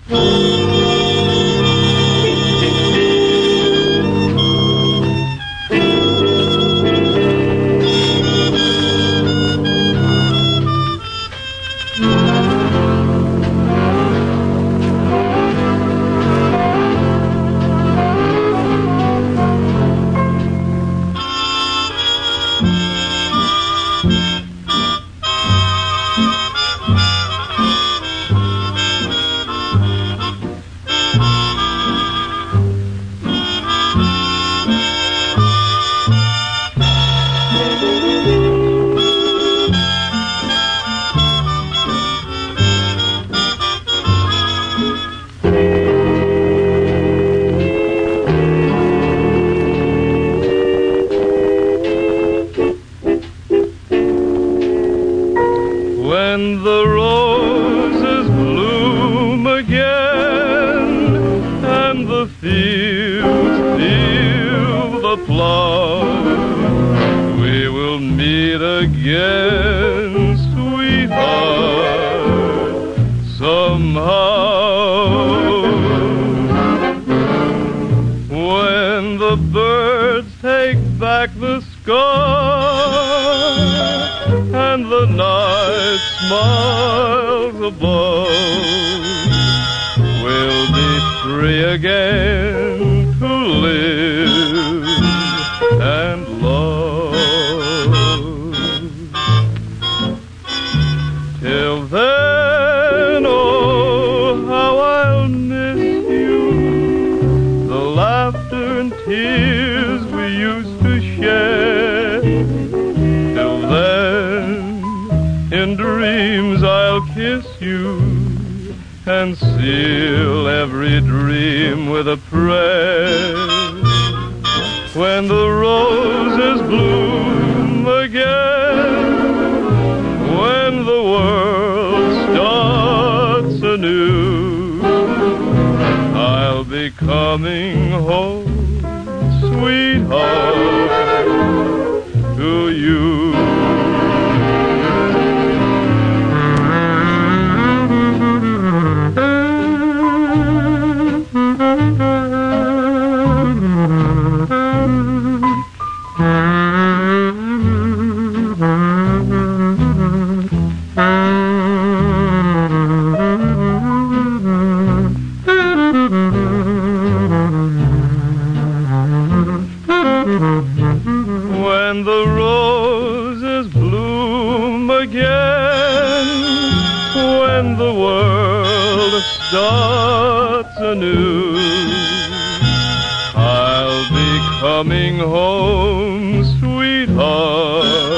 When the roses bloom again and the fields feel the plow, we will meet again, sweetheart, somehow. When the birds take back the sky and the night smiles above, we'll be free again to live and love. Till then, oh, how I'll miss you, the laughter and tears we used to share. Till then, in dreams I'll kiss you and seal every dream with a prayer. When the roses bloom again, when the world starts anew, I'll be coming home, sweetheart, to you. When the roses bloom again, when the world starts anew, I'll be coming home, sweetheart,